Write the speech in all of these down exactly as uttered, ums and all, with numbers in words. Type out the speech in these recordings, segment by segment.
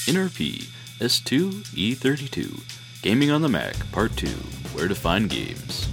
N R P S two E thirty-two, Gaming on the Mac, Part two, Where to Find Games.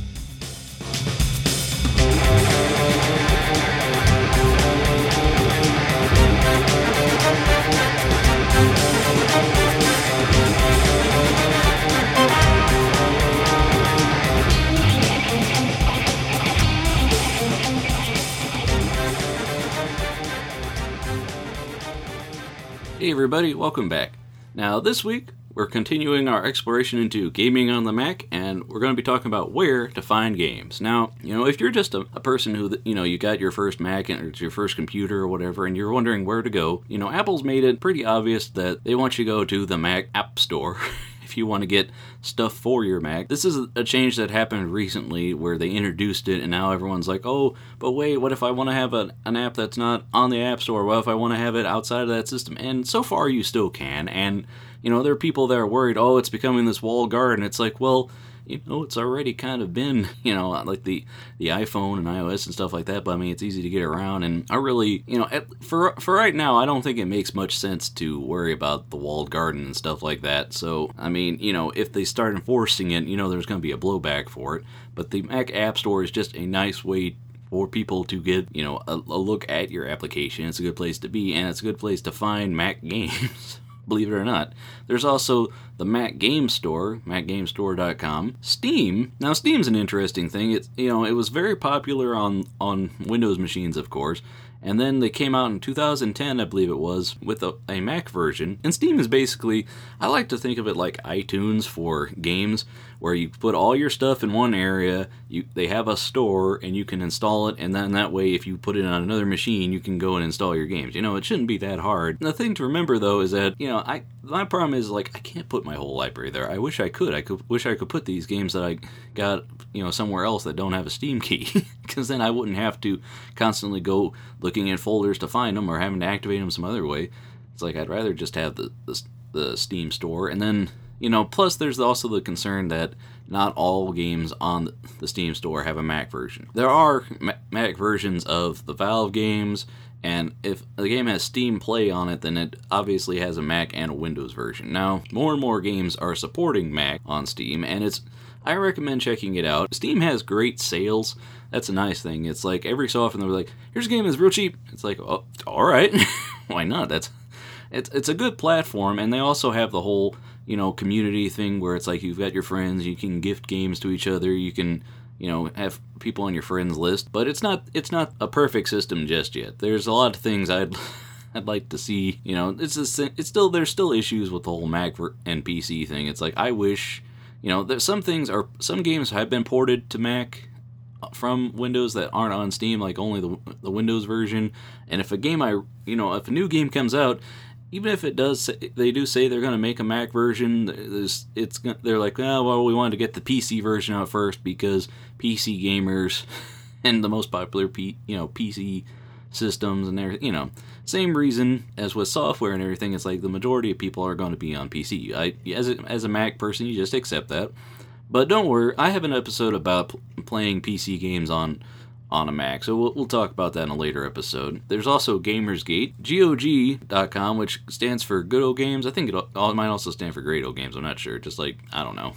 Hey everybody, welcome back. Now this week, we're continuing our exploration into gaming on the Mac, and we're going to be talking about where to find games. Now, you know, if you're just a, a person who, you know, you got your first Mac and it's your first computer or whatever, and you're wondering where to go, you know, Apple's made it pretty obvious that they want you to go to the Mac App Store if you want to get stuff for your Mac. This is a change that happened recently where they introduced it, and now everyone's like, oh, but wait, what if I want to have a, an app that's not on the App Store? What if I want to have it outside of that system? And so far, you still can, and you know, there are people that are worried, oh, it's becoming this walled garden. It's like, well, you know, it's already kind of been, you know, like the, the iPhone and iOS and stuff like that, but I mean, it's easy to get around, and I really, you know, for for right now, I don't think it makes much sense to worry about the walled garden and stuff like that. So, I mean, you know, if they start enforcing it, you know, there's going to be a blowback for it, but the Mac App Store is just a nice way for people to get, you know, a, a look at your application. It's a good place to be, and it's a good place to find Mac games. Believe it or not. There's also the Mac Game Store, mac game store dot com. Steam. Now, Steam's an interesting thing. It's, you know, it was very popular on, on Windows machines, of course. And then they came out in two thousand ten, I believe it was, with a, a Mac version. And Steam is basically, I like to think of it like iTunes for games, where you put all your stuff in one area, you they have a store, and you can install it, and then that way, if you put it on another machine, you can go and install your games. You know, it shouldn't be that hard. And the thing to remember, though, is that, you know, I my problem is, like, I can't put my whole library there. I wish I could. I could wish I could put these games that I got, you know, somewhere else that don't have a Steam key, because then I wouldn't have to constantly go looking in folders to find them or having to activate them some other way. It's like, I'd rather just have the, the, the Steam store, and then, you know, plus there's also the concern that not all games on the Steam store have a Mac version. There are Mac versions of the Valve games, and if the game has Steam Play on it, then it obviously has a Mac and a Windows version. Now, more and more games are supporting Mac on Steam, and it's I recommend checking it out. Steam has great sales. That's a nice thing. It's like every so often they're like, here's a game that's real cheap. It's like, oh, all right. Why not? That's it's it's a good platform, and they also have the whole, you know, community thing where it's like you've got your friends, you can gift games to each other, you can, you know, have people on your friends list, but it's not it's not a perfect system just yet. There's a lot of things I'd I'd like to see. You know, it's just, it's still there's still issues with the whole Mac and P C thing. It's like I wish, you know, there's some things are some games have been ported to Mac from Windows that aren't on Steam, like only the the Windows version. And if a game I you know if a new game comes out, even if it does, they do say they're going to make a Mac version. It's, it's they're like, oh, well, we wanted to get the P C version out first because P C gamers and the most popular P, you know P C systems and everything, you know, same reason as with software and everything. It's like the majority of people are going to be on P C. I, as a, as a Mac person, you just accept that. But don't worry, I have an episode about p- playing P C games on. on a Mac, so we'll, we'll talk about that in a later episode. There's also Gamersgate, G O G dot com, which stands for Good Old Games. I think it, it might also stand for Great Old Games, I'm not sure, just like, I don't know.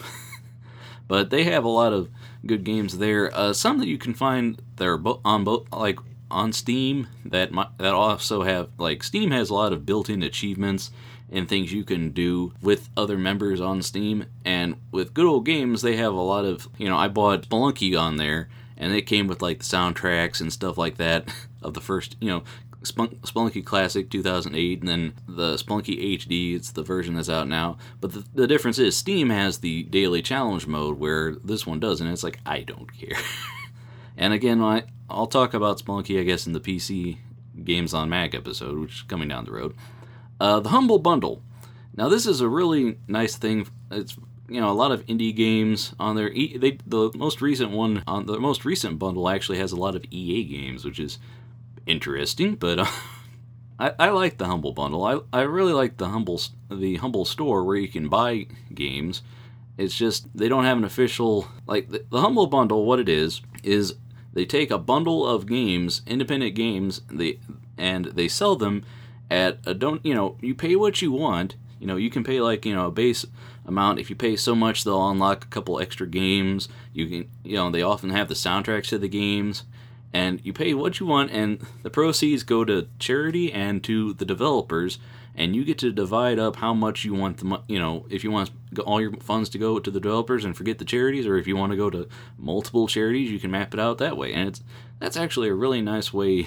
But they have a lot of good games there. Uh, some that you can find that are bo- on both, like, on Steam, that might, that also have, like, Steam has a lot of built-in achievements and things you can do with other members on Steam, and with Good Old Games, they have a lot of, you know, I bought Spelunky on there, and it came with, like, the soundtracks and stuff like that of the first, you know, Spelunk- Spelunky Classic two thousand eight, and then the Spelunky H D, it's the version that's out now. But the, the difference is Steam has the daily challenge mode, where this one doesn't. It's like, I don't care. And again, I, I'll talk about Spelunky, I guess, in the P C Games on Mac episode, which is coming down the road. Uh, the Humble Bundle. Now, this is a really nice thing. It's You know, a lot of indie games on there. E- they, the most recent one, on the most recent bundle actually has a lot of E A games, which is interesting. But uh, I, I like the Humble Bundle. I, I really like the Humble the Humble Store where you can buy games. It's just they don't have an official, like the, the Humble Bundle. What it is is they take a bundle of games, independent games, they and they sell them at a don't. You know, you pay what you want. You know, you can pay like, you know, a base amount. If you pay so much, they'll unlock a couple extra games. You can, you know, they often have the soundtracks to the games. And you pay what you want, and the proceeds go to charity and to the developers, and you get to divide up how much you want the mo- you know, if you want all your funds to go to the developers and forget the charities, or if you want to go to multiple charities, you can map it out that way. And it's that's actually a really nice way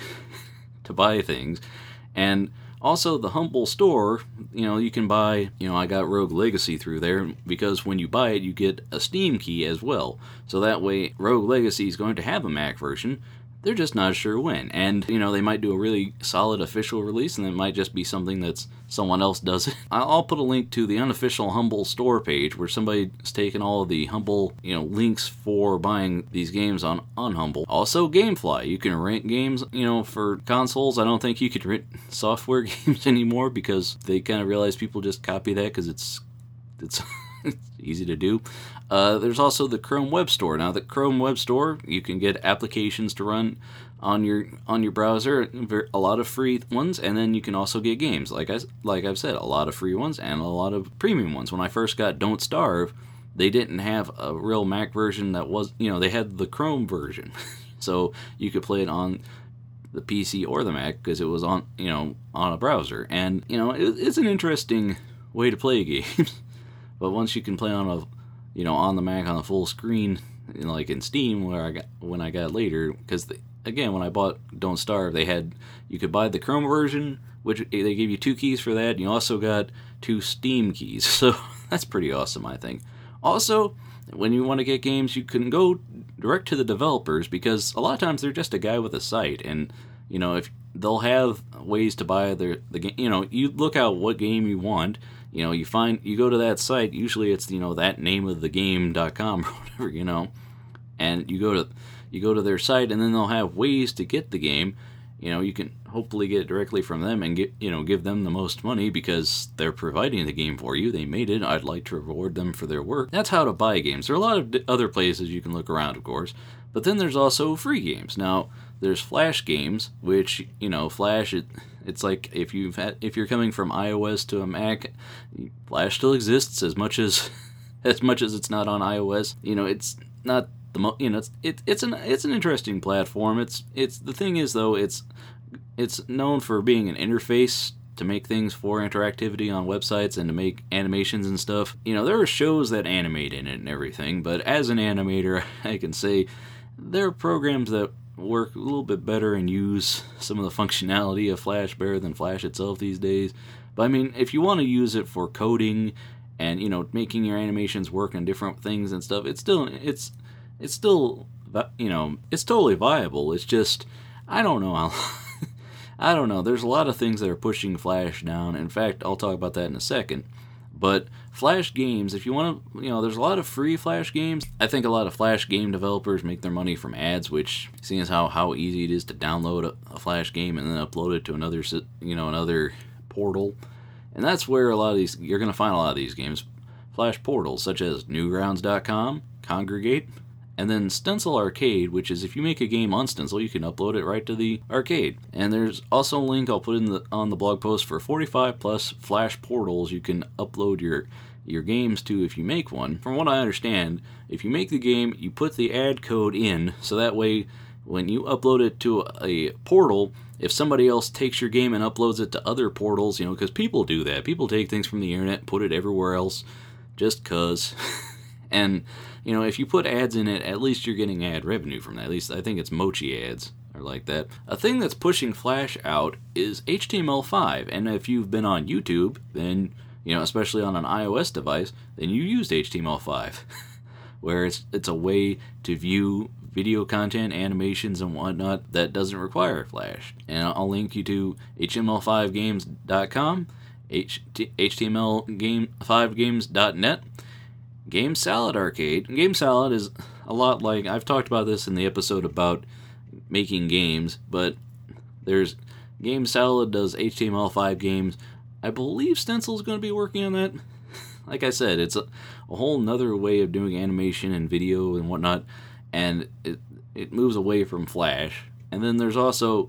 to buy things. And also the Humble store, you know, you can buy, you know, I got Rogue Legacy through there because when you buy it, you get a Steam key as well. So that way, Rogue Legacy is going to have a Mac version. They're just not sure when. And, you know, they might do a really solid official release, and it might just be something that's someone else does it. I'll put a link to the unofficial Humble store page where somebody's taken all of the Humble, you know, links for buying these games on, on Humble. Also, Gamefly. You can rent games, you know, for consoles. I don't think you could rent software games anymore because they kind of realize people just copy that because it's, it's, it's easy to do. Uh, there's also the Chrome Web Store. Now, the Chrome Web Store, you can get applications to run on your on your browser, a lot of free ones, and then you can also get games. Like I like I've said, a lot of free ones and a lot of premium ones. When I first got Don't Starve, they didn't have a real Mac version that was, you know, they had the Chrome version, so you could play it on the P C or the Mac because it was on, you know, on a browser, and you know, it, it's an interesting way to play games. But once you can play on a you know, on the Mac on the full screen, you know, like in Steam, where I got when I got later, because again, when I bought Don't Starve, they had you could buy the Chrome version, which they gave you two keys for that. And you also got two Steam keys, so that's pretty awesome, I think. Also, when you want to get games, you can go direct to the developers because a lot of times they're just a guy with a site, and you know, if they'll have ways to buy their the game. You know, you look out what game you want. You know, you find, you go to that site, usually it's, you know, that name of the game dot com or whatever, you know, and you go to, you go to their site, and then they'll have ways to get the game. You know, you can hopefully get it directly from them and get, you know, give them the most money because they're providing the game for you. They made it. I'd like to reward them for their work. That's how to buy games. There are a lot of other places you can look around, of course, but then there's also free games. Now, there's Flash games, which, you know, Flash, it, it's like if you've had, if you're coming from iOS to a Mac, Flash still exists as much as as much as it's not on iOS. You know, it's not the mo- you know, it's it, it's an it's an interesting platform. It's it's the thing is though, it's it's known for being an interface to make things for interactivity on websites and to make animations and stuff. You know, there are shows that animate in it and everything, but as an animator, I can say there are programs that work a little bit better and use some of the functionality of Flash better than Flash itself these days. But I mean, if you want to use it for coding and, you know, making your animations work on different things and stuff, it's still it's it's still you know, it's totally viable. It's just I don't know how I don't know. There's a lot of things that are pushing Flash down. In fact, I'll talk about that in a second. But Flash games, if you want to, you know, there's a lot of free Flash games. I think a lot of Flash game developers make their money from ads, which, seeing as how, how easy it is to download a, a Flash game and then upload it to another, you know, another portal. And that's where a lot of these, you're going to find a lot of these games. Flash portals, such as Newgrounds dot com, Congregate, and then Stencil Arcade, which is if you make a game on Stencil, you can upload it right to the arcade. And there's also a link I'll put in the on the blog post for forty-five plus Flash portals you can upload your your games to if you make one. From what I understand, if you make the game, you put the ad code in, so that way when you upload it to a portal, if somebody else takes your game and uploads it to other portals, you know, because people do that. People take things from the internet, put it everywhere else, just cuz. And, you know, if you put ads in it, at least you're getting ad revenue from that. At least I think it's Mochi ads or like that. A thing that's pushing Flash out is H T M L five. And if you've been on YouTube, then, you know, especially on an iOS device, then you used H T M L five. Where it's, it's a way to view video content, animations, and whatnot that doesn't require Flash. And I'll link you to H T M L five games dot com, H T M L five games dot net, Game Salad Arcade. Game Salad is a lot like, I've talked about this in the episode about making games, but there's Game Salad does H T M L five games. I believe Stencil's going to be working on that. Like I said, it's a, a whole nother way of doing animation and video and whatnot, and it it moves away from Flash. And then there's also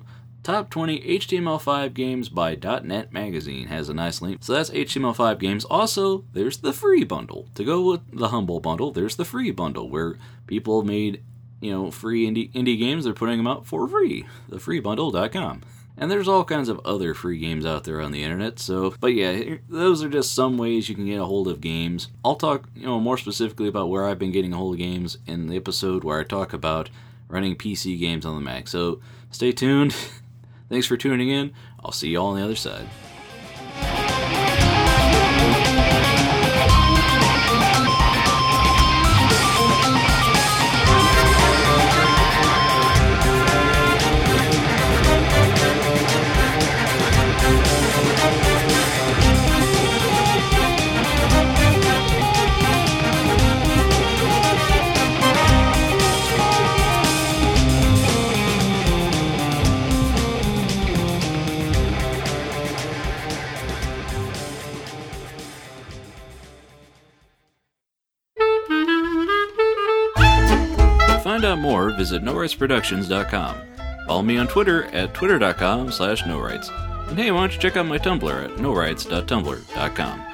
Top twenty H T M L five Games by .net Magazine has a nice link. So that's H T M L five Games. Also, there's the free bundle. To go with the humble bundle, there's the free bundle where people have made, you know, free indie, indie games. They're putting them out for free. the free bundle dot com. And there's all kinds of other free games out there on the internet. So, but yeah, those are just some ways you can get a hold of games. I'll talk, you know, more specifically about where I've been getting a hold of games in the episode where I talk about running P C games on the Mac. So stay tuned. Thanks for tuning in. I'll see you all on the other side. To find out more, visit no rights productions dot com. Follow me on Twitter at twitter dot com slash no rights. And hey, why don't you check out my Tumblr at no rights dot tumblr dot com.